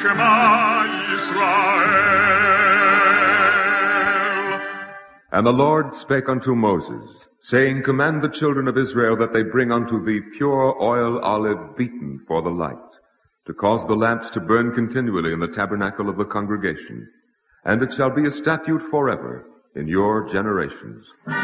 Shema Yisrael. And the Lord spake unto Moses, saying, Command the children of Israel that they bring unto thee pure oil olive beaten for the light, to cause the lamps to burn continually in the tabernacle of the congregation. And it shall be a statute forever in your generations.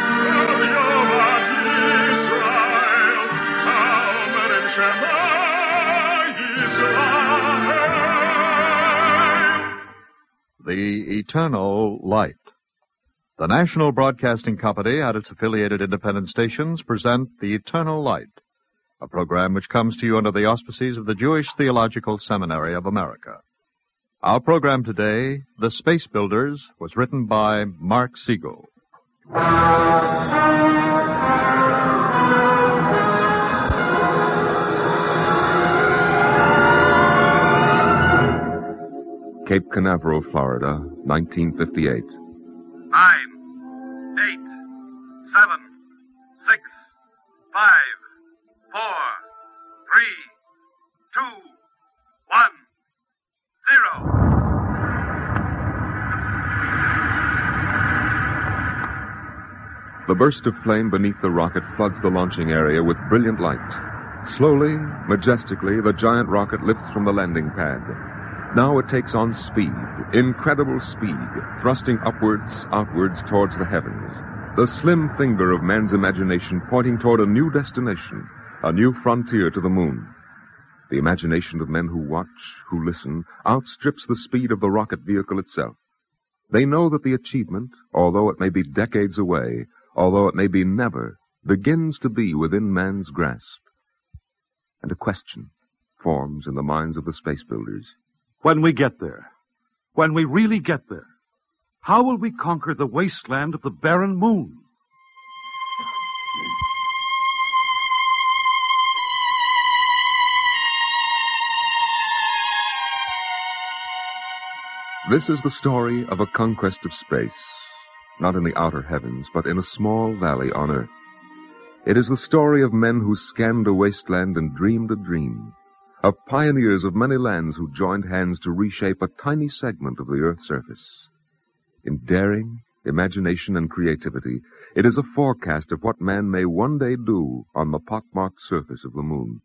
The Eternal Light. The National Broadcasting Company and its affiliated independent stations present The Eternal Light, a program which comes to you under the auspices of the Jewish Theological Seminary of America. Our program today, The Space Builders, was written by Mark Siegel. Cape Canaveral, Florida, 1958. 9, 8, 7, 6, 5, 4, 3, 2, 1, 0. The burst of flame beneath the rocket floods the launching area with brilliant light. Slowly, majestically, the giant rocket lifts from the landing pad. Now it takes on speed, incredible speed, thrusting upwards, outwards towards the heavens. The slim finger of man's imagination pointing toward a new destination, a new frontier to the moon. The imagination of men who watch, who listen, outstrips the speed of the rocket vehicle itself. They know that the achievement, although it may be decades away, although it may be never, begins to be within man's grasp. And a question forms in the minds of the space builders. When we get there, when we really get there, how will we conquer the wasteland of the barren moon? This is the story of a conquest of space, not in the outer heavens, but in a small valley on Earth. It is the story of men who scanned a wasteland and dreamed a dream, of pioneers of many lands who joined hands to reshape a tiny segment of the Earth's surface. In daring, imagination, and creativity, it is a forecast of what man may one day do on the pockmarked surface of the moon.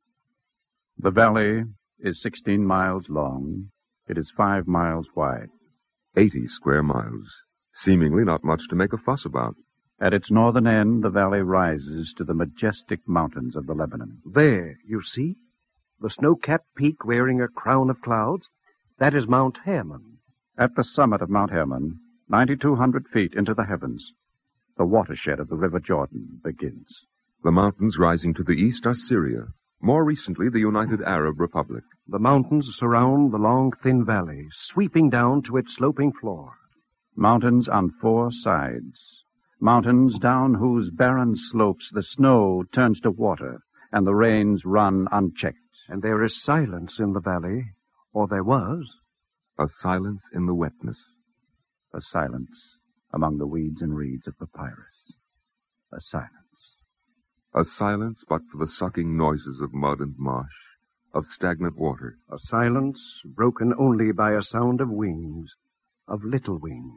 The valley is 16 miles long. It is 5 miles wide. 80 square miles. Seemingly not much to make a fuss about. At its northern end, the valley rises to the majestic mountains of the Lebanon. There, you see? The snow-capped peak wearing a crown of clouds, that is Mount Hermon. At the summit of Mount Hermon, 9,200 feet into the heavens, the watershed of the River Jordan begins. The mountains rising to the east are Syria, more recently the United Arab Republic. The mountains surround the long, thin valley, sweeping down to its sloping floor. Mountains on 4 sides. Mountains down whose barren slopes the snow turns to water and the rains run unchecked. And there is silence in the valley, or there was. A silence in the wetness. A silence among the weeds and reeds of papyrus. A silence. A silence but for the sucking noises of mud and marsh, of stagnant water. A silence broken only by a sound of wings, of little wings.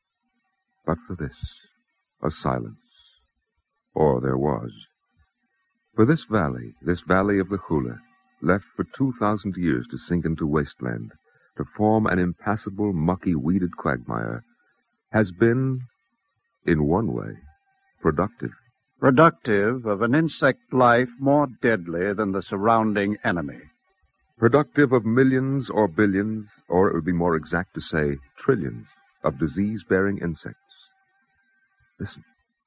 But for this, a silence. Or there was. For this valley of the Chula, left for 2,000 years to sink into wasteland, to form an impassable, mucky, weeded quagmire, has been, in one way, productive. Productive of an insect life more deadly than the surrounding enemy. Productive of millions or billions, or it would be more exact to say trillions, of disease-bearing insects. Listen.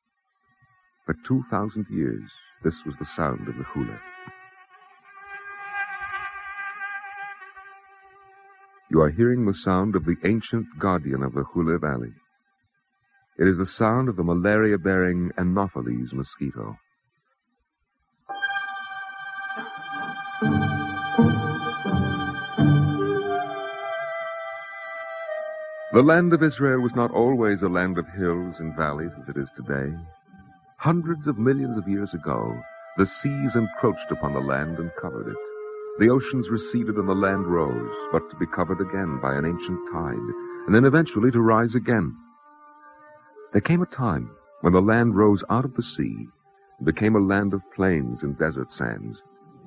For 2,000 years, this was the sound of the Chula. You are hearing the sound of the ancient guardian of the Chula Valley. It is the sound of the malaria-bearing Anopheles mosquito. The land of Israel was not always a land of hills and valleys as it is today. Hundreds of millions of years ago, the seas encroached upon the land and covered it. The oceans receded and the land rose, but to be covered again by an ancient tide, and then eventually to rise again. There came a time when the land rose out of the sea and became a land of plains and desert sands.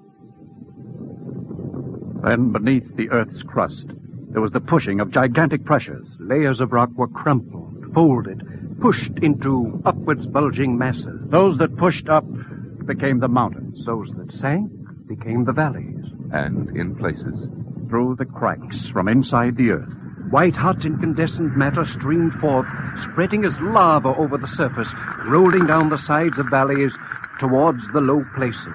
Then, beneath the earth's crust, there was the pushing of gigantic pressures. Layers of rock were crumpled, folded, pushed into upwards bulging masses. Those that pushed up became the mountains. Those that sank became the valleys. And, in places, Through the cracks from inside the earth, White-hot incandescent matter streamed forth, spreading as lava over the surface, rolling down the sides of valleys towards the low places.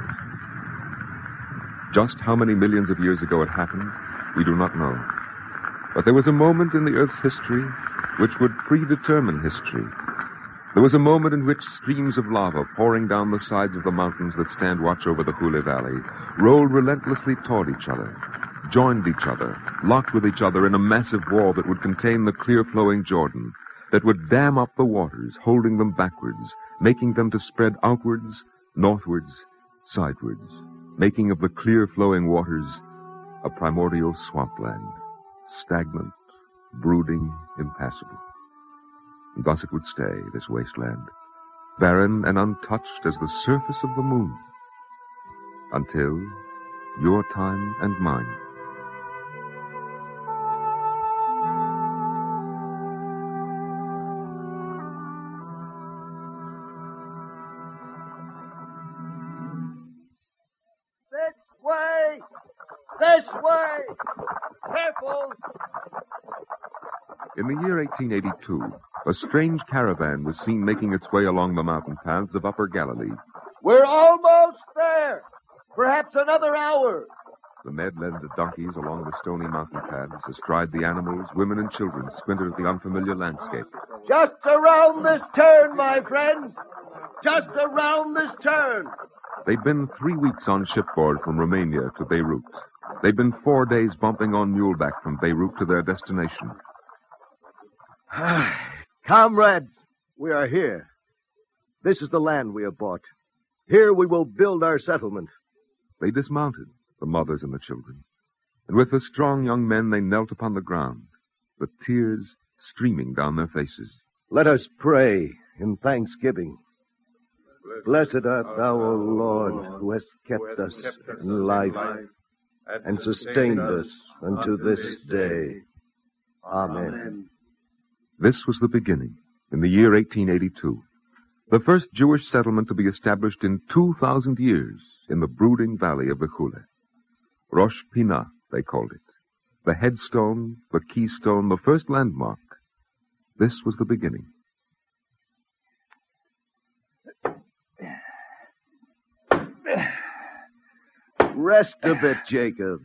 just how many millions of years ago it happened, we do not know. But there was a moment in the Earth's history which would predetermine history. There was a moment in which streams of lava pouring down the sides of the mountains that stand watch over the Hule Valley rolled relentlessly toward each other, joined each other, locked with each other in a massive wall that would contain the clear-flowing Jordan, that would dam up the waters, holding them backwards, making them to spread outwards, northwards, sidewards, making of the clear-flowing waters a primordial swampland, stagnant, brooding, impassable. And thus it would stay, this wasteland, barren and untouched as the surface of the moon, until your time and mine. This way! This way! Careful! In the year 1882, a strange caravan was seen making its way along the mountain paths of Upper Galilee. We're almost there! Perhaps another hour. The men led the donkeys along the stony mountain paths, astride the animals, women and children squinted at the unfamiliar landscape. Just around this turn, my friends! Just around this turn! They'd been 3 weeks on shipboard from Romania to Beirut. They'd been 4 days bumping on muleback from Beirut to their destination. Comrades, we are here. This is the land we have bought. Here we will build our settlement. They dismounted, the mothers and the children, and with the strong young men they knelt upon the ground, the tears streaming down their faces. Let us pray in thanksgiving. Blessed art thou, O Lord, who hast kept us in life and sustained us unto this day. Amen. This was the beginning, in the year 1882. The first Jewish settlement to be established in 2,000 years in the brooding valley of the Hule. Rosh Pinah, they called it. The headstone, the keystone, the first landmark. This was the beginning. Rest a bit, Jacob.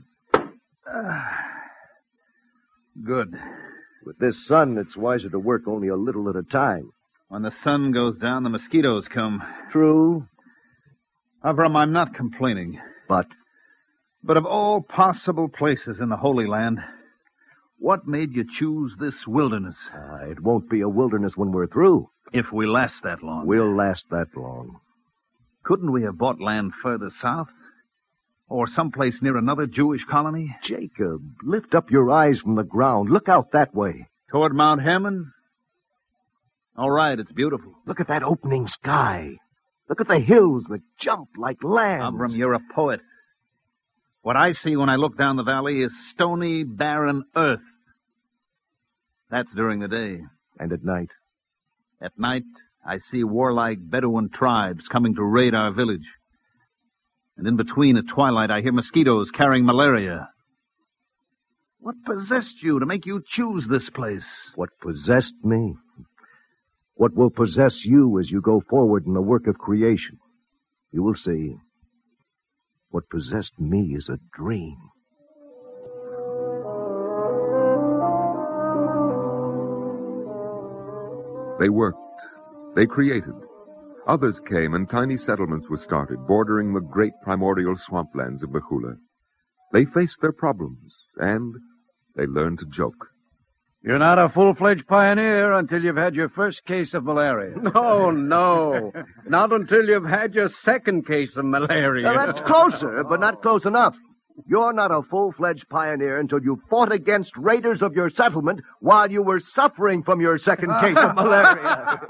Good. With this sun, it's wiser to work only a little at a time. When the sun goes down, the mosquitoes come. True. Avram, I'm not complaining. But But of all possible places in the Holy Land, what made you choose this wilderness? it won't be a wilderness when we're through. If we last that long. We'll last that long. Couldn't we have bought land further south? Or someplace near another Jewish colony? Jacob, lift up your eyes from the ground. Look out that way. Toward Mount Hermon? All right, it's beautiful. Look at that opening sky. Look at the hills that jump like lambs. Avram, you're a poet. What I see when I look down the valley is stony, barren earth. That's during the day. And at night? At night, I see warlike Bedouin tribes coming to raid our village. And in between at twilight, I hear mosquitoes carrying malaria. What possessed you to make you choose this place? What possessed me? What will possess you as you go forward in the work of creation? You will see. What possessed me is a dream. They worked. They created. Others came, and tiny settlements were started, bordering the great primordial swamplands of the Hule. They faced their problems, and they learned to joke. You're not a full-fledged pioneer until you've had your first case of malaria. No, no. Not until you've had your second case of malaria. Now, that's closer, but not close enough. You're not a full-fledged pioneer until you fought against raiders of your settlement while you were suffering from your second case of malaria.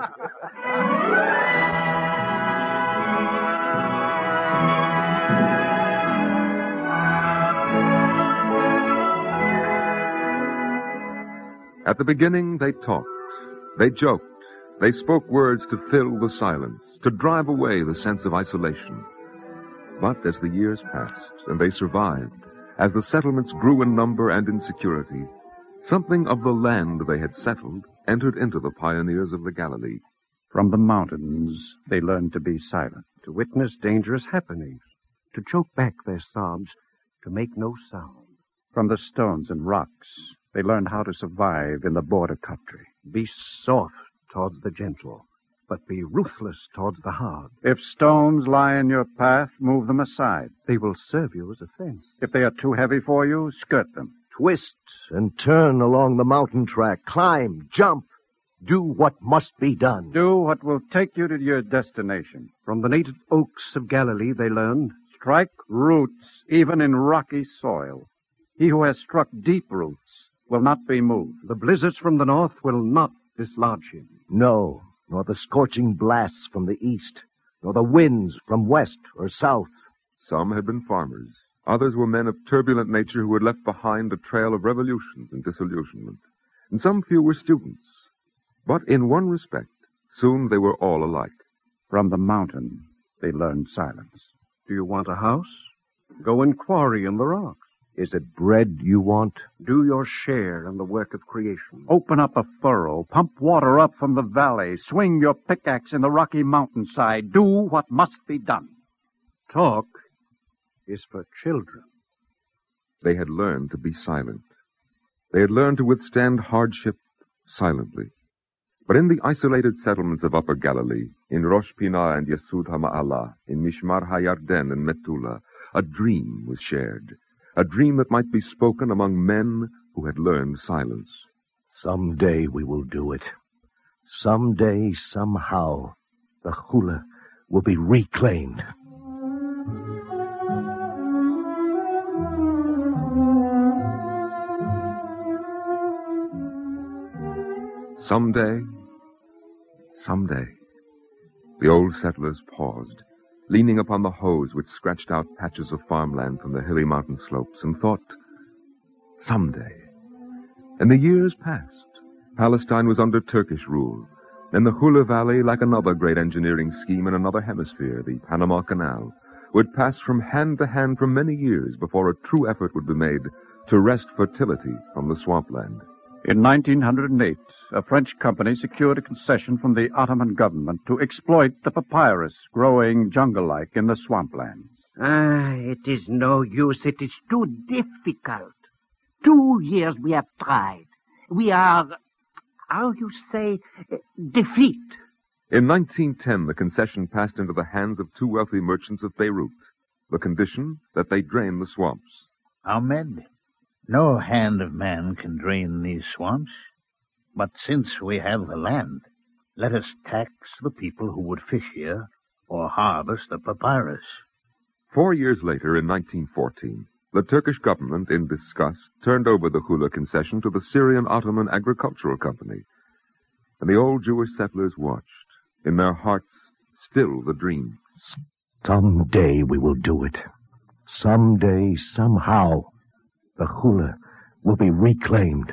At the beginning, they talked, they joked, they spoke words to fill the silence, to drive away the sense of isolation. But as the years passed and they survived, as the settlements grew in number and in security, something of the land they had settled entered into the pioneers of the Galilee. From the mountains, they learned to be silent. To witness dangerous happenings, to choke back their sobs, to make no sound. From the stones and rocks, they learned how to survive in the border country. Be soft towards the gentle, but be ruthless towards the hard. If stones lie in your path, move them aside. They will serve you as a fence. If they are too heavy for you, skirt them. Twist and turn along the mountain track. Climb, jump. Do what must be done. Do what will take you to your destination. From the native oaks of Galilee, they learned. Strike roots, even in rocky soil. He who has struck deep roots will not be moved. The blizzards from the north will not dislodge him. No, nor the scorching blasts from the east, nor the winds from west or south. Some had been farmers. Others were men of turbulent nature who had left behind a trail of revolutions and disillusionment. And some few were students. But in one respect, soon they were all alike. From the mountain, they learned silence. Do you want a house? Go and quarry in the rocks. Is it bread you want? Do your share in the work of creation. Open up a furrow, pump water up from the valley, swing your pickaxe in the rocky mountainside. Do what must be done. Talk is for children. They had learned to be silent. They had learned to withstand hardship silently. But in the isolated settlements of Upper Galilee, in Rosh Pinah and Yesud HaMa'alah, in Mishmar HaYarden and Metula, a dream was shared. A dream that might be spoken among men who had learned silence. Someday we will do it. Someday, somehow, the hula will be reclaimed. Someday, someday. The old settlers paused, leaning upon the hoes which scratched out patches of farmland from the hilly mountain slopes, and thought, someday. And the years passed. Palestine was under Turkish rule, and the Hula Valley, like another great engineering scheme in another hemisphere, the Panama Canal, would pass from hand to hand for many years before a true effort would be made to wrest fertility from the swampland. In 1908, a French company secured a concession from the Ottoman government to exploit the papyrus growing jungle-like in the swamplands. It is no use. It is too difficult. 2 years we have tried. We are, how you say, defeat. In 1910, the concession passed into the hands of two wealthy merchants of Beirut. The condition that they drain the swamps. Ahmed, no hand of man can drain these swamps. But since we have the land, let us tax the people who would fish here or harvest the papyrus. 4 years later, in 1914, the Turkish government, in disgust, turned over the Hula concession to the Syrian Ottoman Agricultural Company. And the old Jewish settlers watched, in their hearts still the dream. Someday we will do it. Someday, somehow, the hula will be reclaimed.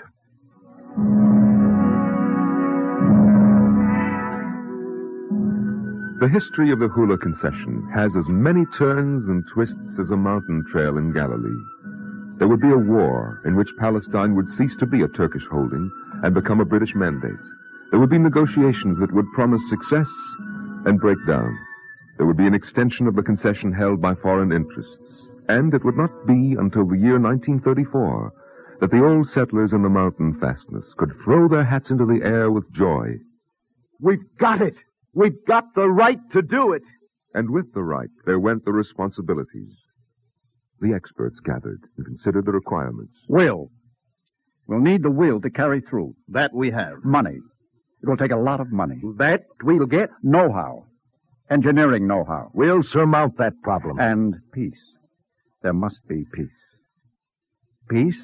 The history of the Hula concession has as many turns and twists as a mountain trail in Galilee. There would be a war in which Palestine would cease to be a Turkish holding and become a British mandate. There would be negotiations that would promise success and break down. There would be an extension of the concession held by foreign interests. And it would not be until the year 1934 that the old settlers in the mountain fastness could throw their hats into the air with joy. We've got it! We've got the right to do it! And with the right, there went the responsibilities. The experts gathered and considered the requirements. Will. We'll need the will to carry through. That we have. Money. It will take a lot of money. That we'll get. Know-how. Engineering know-how. We'll surmount that problem. And peace. There must be peace. Peace?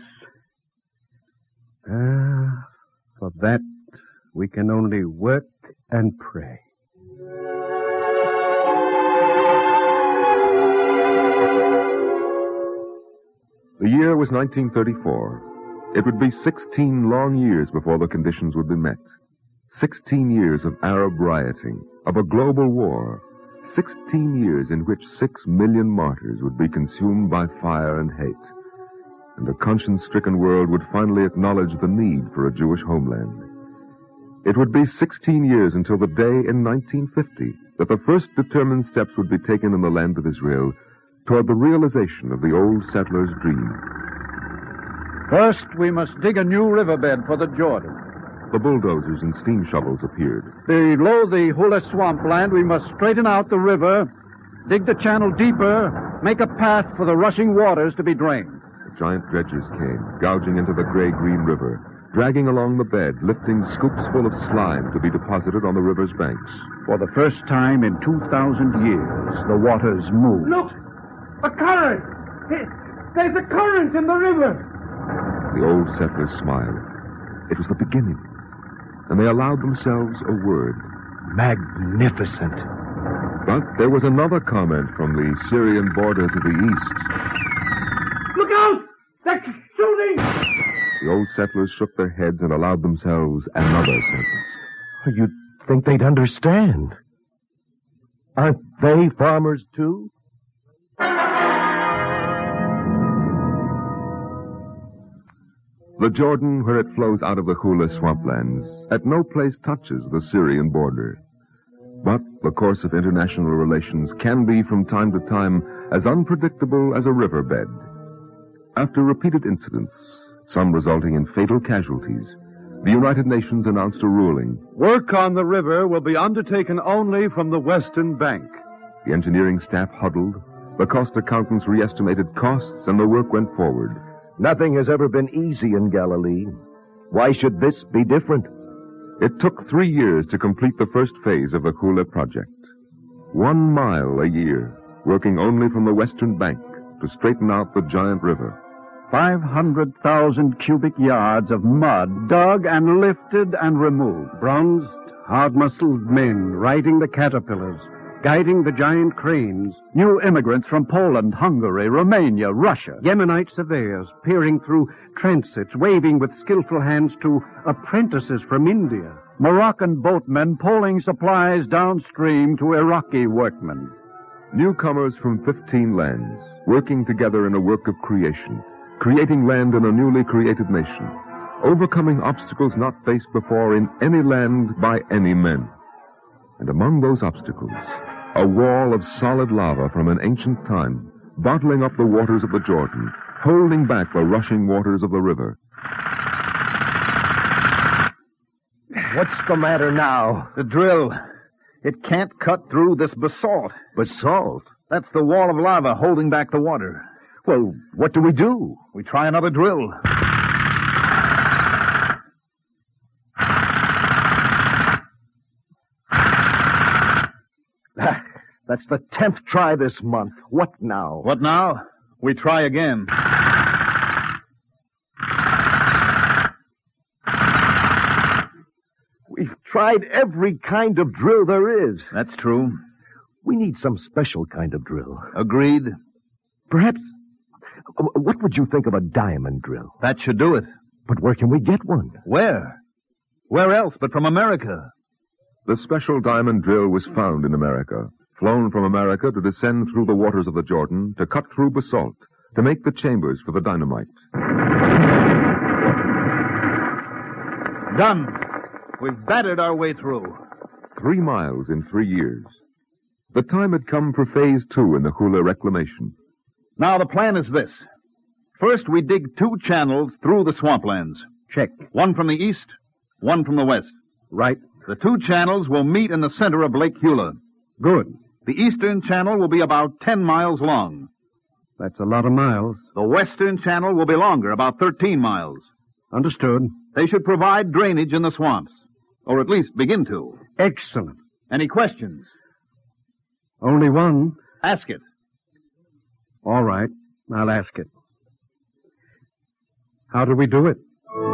For that, we can only work and pray. The year was 1934. It would be 16 long years before the conditions would be met. 16 years of Arab rioting, of a global war. 16 years in which 6 million martyrs would be consumed by fire and hate. And the conscience-stricken world would finally acknowledge the need for a Jewish homeland. It would be 16 years until the day in 1950 that the first determined steps would be taken in the land of Israel toward the realization of the old settlers' dream. First, we must dig a new riverbed for the Jordan. The bulldozers and steam shovels appeared. Below the Hula swampland, we must straighten out the river, dig the channel deeper, make a path for the rushing waters to be drained. The giant dredgers came, gouging into the gray-green river, dragging along the bed, lifting scoops full of slime to be deposited on the river's banks. For the first time in 2,000 years, the waters moved. Look! A current! There's a current in the river! The old settlers smiled. It was the beginning. And they allowed themselves a word. Magnificent. But there was another comment from the Syrian border to the east. Look out! They're shooting! The old settlers shook their heads and allowed themselves another sentence. You'd think they'd understand. Aren't they farmers, too? The Jordan, where it flows out of the Hula swamplands, at no place touches the Syrian border. But the course of international relations can be from time to time as unpredictable as a riverbed. After repeated incidents, some resulting in fatal casualties, the United Nations announced a ruling. Work on the river will be undertaken only from the western bank. The engineering staff huddled, the cost accountants re-estimated costs, and the work went forward. Nothing has ever been easy in Galilee. Why should this be different? It took 3 years to complete the first phase of the Hula project. 1 mile a year, working only from the western bank to straighten out the giant river. 500,000 cubic yards of mud dug and lifted and removed. Bronzed, hard-muscled men riding the caterpillars, guiding the giant cranes. New immigrants from Poland, Hungary, Romania, Russia. Yemenite surveyors peering through transits, waving with skillful hands to apprentices from India. Moroccan boatmen pulling supplies downstream to Iraqi workmen. Newcomers from 15 lands, working together in a work of creation, creating land in a newly created nation, overcoming obstacles not faced before in any land by any men. And among those obstacles, a wall of solid lava from an ancient time, bottling up the waters of the Jordan, holding back the rushing waters of the river. What's the matter now? The drill. It can't cut through this basalt. Basalt? That's the wall of lava holding back the water. Well, what do we do? We try another drill. That's the 10th try this month. What now? What now? We try again. We've tried every kind of drill there is. That's true. We need some special kind of drill. Agreed. Perhaps, what would you think of a diamond drill? That should do it. But where can we get one? Where? Where else but from America? The special diamond drill was found in America, flown from America to descend through the waters of the Jordan, to cut through basalt, to make the chambers for the dynamite. Done. We've battered our way through. 3 miles in 3 years. The time had come for phase 2 in the Hula reclamation. Now the plan is this. First, we dig 2 channels through the swamplands. Check. One from the east, one from the west. Right. The 2 channels will meet in the center of Lake Hula. Good. The eastern channel will be about 10 miles long. That's a lot of miles. The western channel will be longer, about 13 miles. Understood. They should provide drainage in the swamps, or at least begin to. Excellent. Any questions? Only one. Ask it. All right. I'll ask it. How do we do it?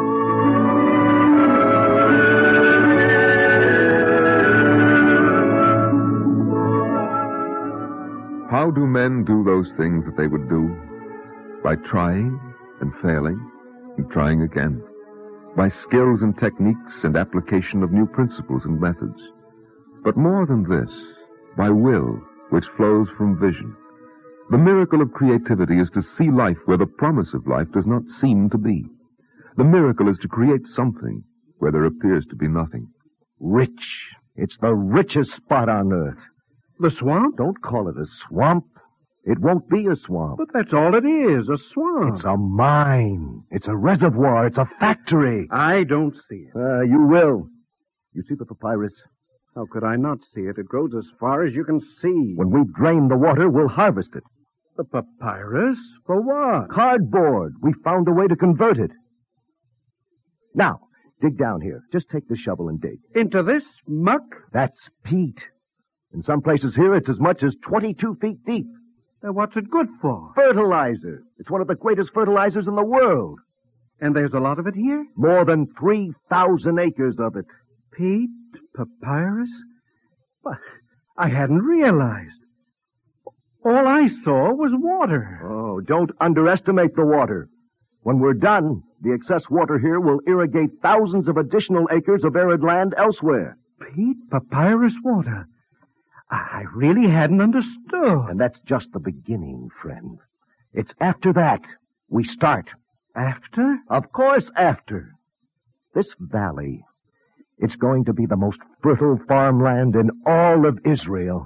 How do men do those things that they would do? By trying and failing and trying again. By skills and techniques and application of new principles and methods. But more than this, by will, which flows from vision. The miracle of creativity is to see life where the promise of life does not seem to be. The miracle is to create something where there appears to be nothing. Rich. It's the richest spot on earth. The swamp? Don't call it a swamp. It won't be a swamp. But that's all it is, a swamp. It's a mine. It's a reservoir. It's a factory. I don't see it. You will. You see the papyrus? How could I not see it? It grows as far as you can see. When we drain the water, we'll harvest it. The papyrus? For what? Cardboard. We found a way to convert it. Now, dig down here. Just take the shovel and dig. Into this muck? That's peat. In some places here, it's as much as 22 feet deep. Then what's it good for? Fertilizer. It's one of the greatest fertilizers in the world. And there's a lot of it here? More than 3,000 acres of it. Peat? Papyrus? But I hadn't realized. All I saw was water. Oh, don't underestimate the water. When we're done, the excess water here will irrigate thousands of additional acres of arid land elsewhere. Peat? Papyrus water? I really hadn't understood. And that's just the beginning, friend. It's after that we start. After? Of course, after. This valley, it's going to be the most fertile farmland in all of Israel.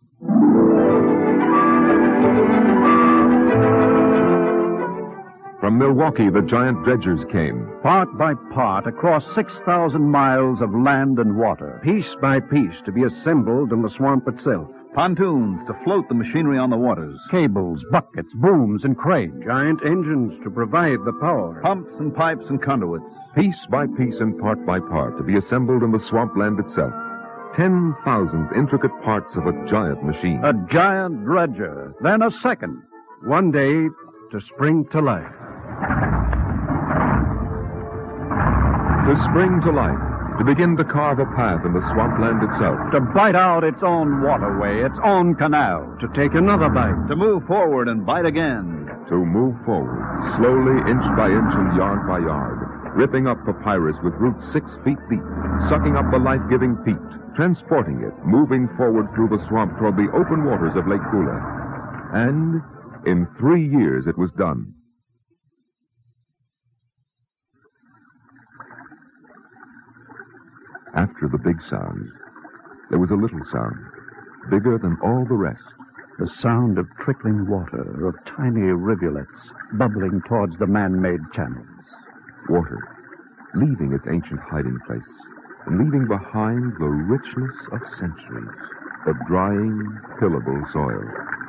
From Milwaukee, the giant dredgers came. Part by part, across 6,000 miles of land and water. Piece by piece, to be assembled in the swamp itself. Pontoons to float the machinery on the waters. Cables, buckets, booms, and cranes. Giant engines to provide the power. Pumps and pipes and conduits. Piece by piece and part by part, to be assembled in the swampland itself. 10,000 intricate parts of a giant machine. A giant dredger, then a second. One day, to spring to life. To spring to life, to begin to carve a path in the swampland itself. To bite out its own waterway, its own canal. To take another bite. To move forward and bite again. To move forward, slowly, inch by inch and yard by yard, ripping up papyrus with roots 6 feet deep, sucking up the life-giving peat, transporting it, moving forward through the swamp toward the open waters of Lake Kula. And in 3 years it was done. After the big sound, there was a little sound, bigger than all the rest. The sound of trickling water, of tiny rivulets bubbling towards the man-made channels. Water, leaving its ancient hiding place, and leaving behind the richness of centuries of drying, tillable soil.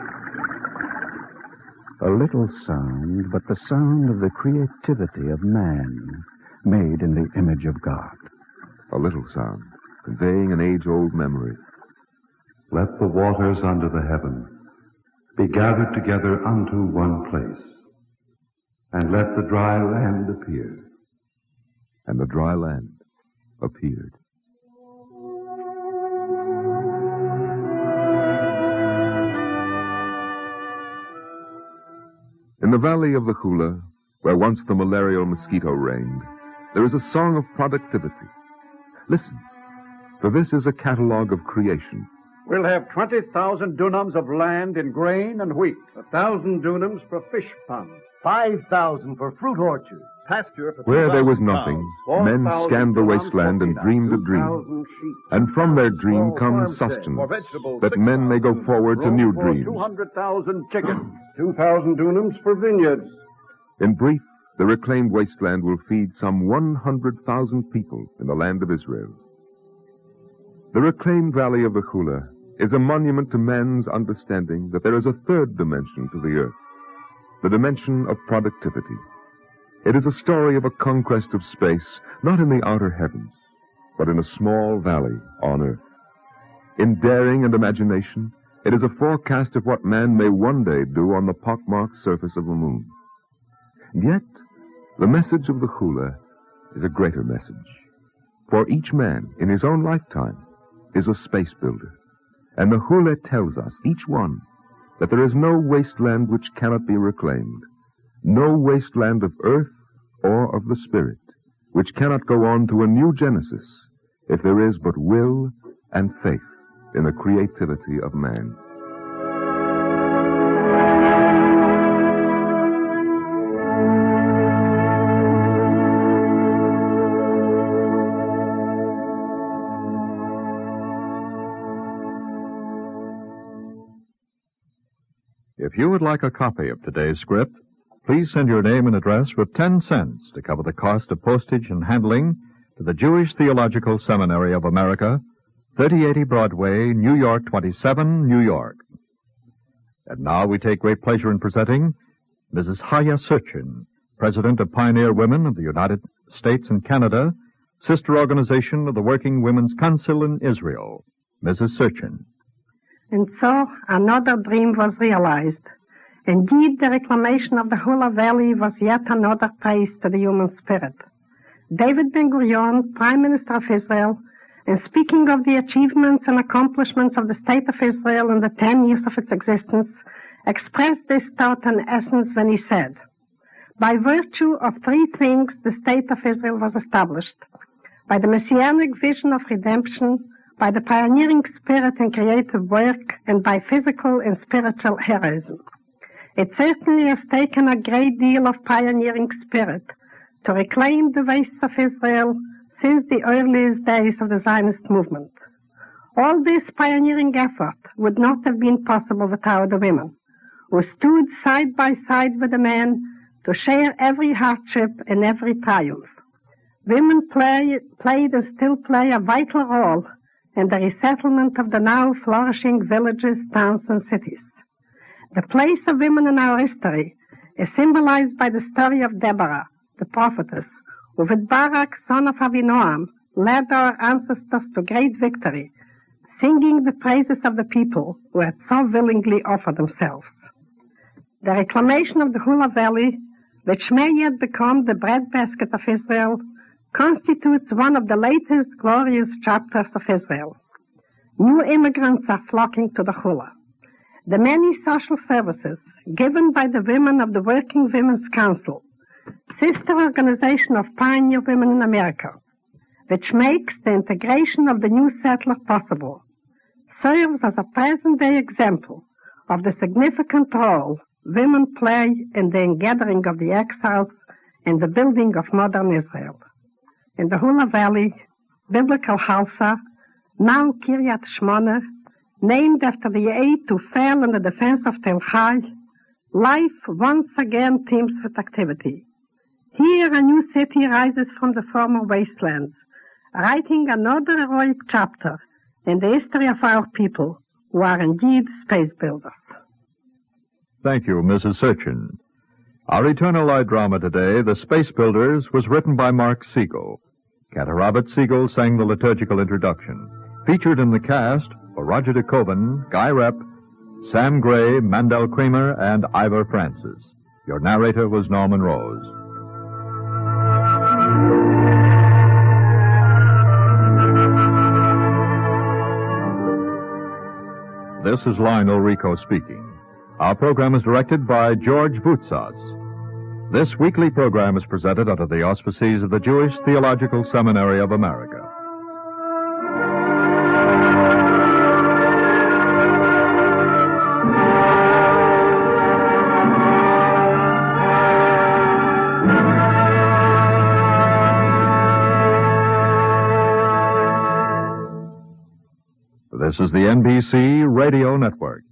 A little sound, but the sound of the creativity of man, made in the image of God. A little sound, conveying an age-old memory. Let the waters under the heaven be gathered together unto one place, and let the dry land appear. And the dry land appeared. In the valley of the Kula, where once the malarial mosquito reigned, there is a song of productivity. Listen, for this is a catalogue of creation. We'll have 20,000 dunams of land in grain and wheat. 1,000 dunams for fish ponds. 5,000 for fruit orchards. Pasture for Where there was 2,000 nothing, cows. men scanned the wasteland and dreamed a dream. 2,000 sheep. And from their dream comes sustenance, that men may go forward to new dreams. 200,000 chickens. 2,000 dunams for vineyards. In brief, the reclaimed wasteland will feed some 100,000 people in the land of Israel. The reclaimed valley of the Kula is a monument to man's understanding that there is a third dimension to the earth, the dimension of productivity. It is a story of a conquest of space, not in the outer heavens, but in a small valley on earth. In daring and imagination, It is a forecast of what man may one day do on the pockmarked surface of the moon. And yet, the message of the hula is a greater message. For each man, in his own lifetime, is a space builder. And the hula tells us, each one, that there is no wasteland which cannot be reclaimed, no wasteland of earth or of the spirit, which cannot go on to a new Genesis if there is but will and faith in the creativity of man. If you would like a copy of today's script, please send your name and address with 10 cents to cover the cost of postage and handling to the Jewish Theological Seminary of America, 3080 Broadway, New York 27, New York. And now we take great pleasure in presenting Mrs. Chaya Searchin, President of Pioneer Women of the United States and Canada, sister organization of the Working Women's Council in Israel. Mrs. Searchin. And so another dream was realized. Indeed, the reclamation of the Hula Valley was yet another praise to the human spirit. David Ben-Gurion, Prime Minister of Israel, in speaking of the achievements and accomplishments of the State of Israel in the 10 years of its existence, expressed this thought in essence when he said, "By virtue of three things the State of Israel was established: by the messianic vision of redemption, by the pioneering spirit in creative work, and by physical and spiritual heroism." It certainly has taken a great deal of pioneering spirit to reclaim the wastes of Israel since the earliest days of the Zionist movement. All this pioneering effort would not have been possible without the women, who stood side by side with the men to share every hardship and every triumph. Women played and still play a vital role in the resettlement of the now flourishing villages, towns, and cities. The place of women in our history is symbolized by the story of Deborah, the prophetess, who with Barak, son of Avinoam, led our ancestors to great victory, singing the praises of the people who had so willingly offered themselves. The reclamation of the Hula Valley, which may yet become the breadbasket of Israel, constitutes one of the latest glorious chapters of Israel. New immigrants are flocking to the Hula. The many social services given by the women of the Working Women's Council, sister organization of Pioneer Women in America, which makes the integration of the new settler possible, serves as a present-day example of the significant role women play in the ingathering of the exiles and the building of modern Israel. In the Hula Valley, biblical Halsa, now Kiryat Shmona, named after the aide who fell in the defense of Tel Hai, life once again teems with activity. Here a new city rises from the former wastelands, writing another heroic chapter in the history of our people, who are indeed space builders. Thank you, Mrs. Searchin. Our Eternal Light drama today, The Space Builders, was written by Mark Siegel. Cantor Robert Siegel sang the liturgical introduction. Featured in the cast were Roger de Koven, Guy Rep, Sam Gray, Mandel Kramer, and Ivor Francis. Your narrator was Norman Rose. This is Lionel Rico speaking. Our program is directed by George Voutsas. This weekly program is presented under the auspices of the Jewish Theological Seminary of America. This is the NBC Radio Network.